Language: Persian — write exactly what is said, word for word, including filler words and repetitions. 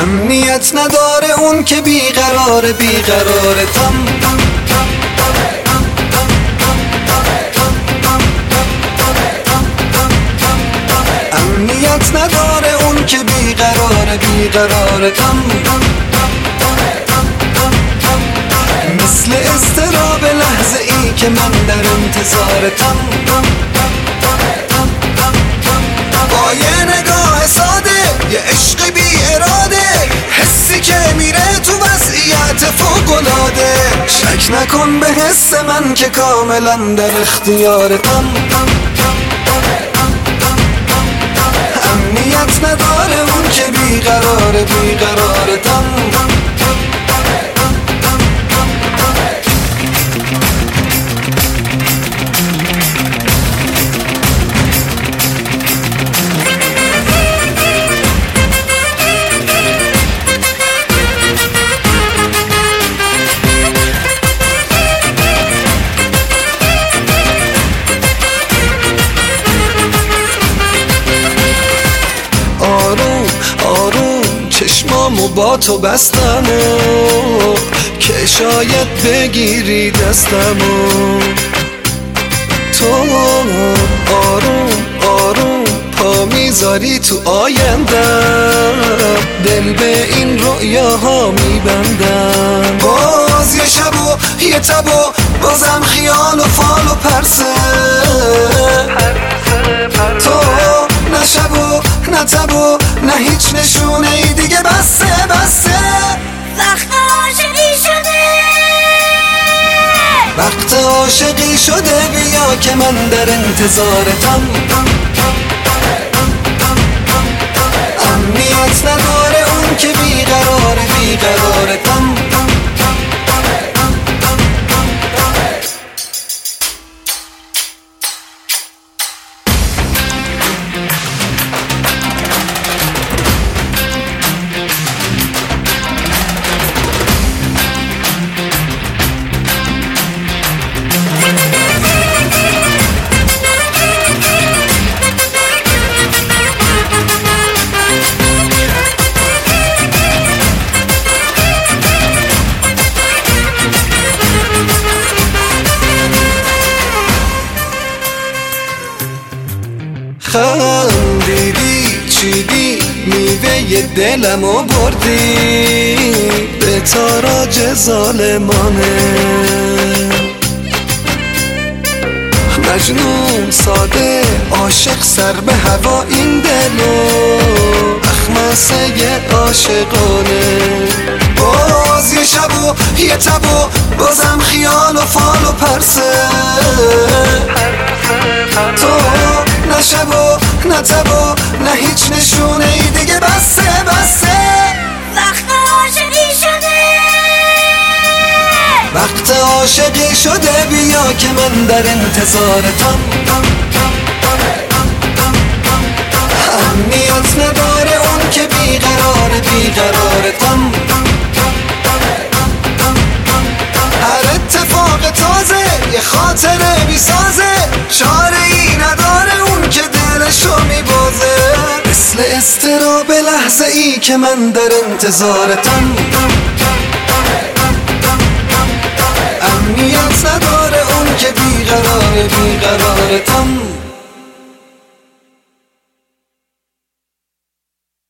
امنیت نداره اون که بیقراره بیقراره تم امنیت نداره اون که بیقراره بیقراره تم مثل اضطراب لحظه ای که من در انتظارتم با یه نگاه ساده یه عشق بی اراده حسی که میره تو وضعیت فوق‌العاده شک نکن به حس من که کاملا در اختیارتم امنیت نداره اون که بیقراره بیقرارتم چشمامو با تو بستمو که شاید بگیری دستمو تو آروم آروم پا میذاری تو آیندم دل به این رؤیاها میبندم باز یه شب و یه تب و بازم خیال و فال و پرسه تو نه شب و نه تب و نه هیچ نشونه ای دیگه بسه بسه وقت عاشقی شده وقت عاشقی شده بیا که من در انتظارتم امنیت نداره اون که بیقراره بیقرارتم خندیدی چیدی میوه دلمو بردی به تاراج ظالمانه مجنون ساده عاشق سر به هوا این دلو اخمسه عاشقانه باز یه شب و یه تب و بازم خیال و فال و پرسه تو نه شب و نه تب و نه هیچ نشونه ای دیگه بسه بسه وقت عاشقی شده وقت عاشقی شده بیا که من در انتظارتم امنیت نداره اون که بیقراره بیقرارتم هر اتفاق تازه یه خاطره بیسازه چاره ای نداره اون که دلشو میبازه مثل اضطراب لحظه ای که من در انتظارتم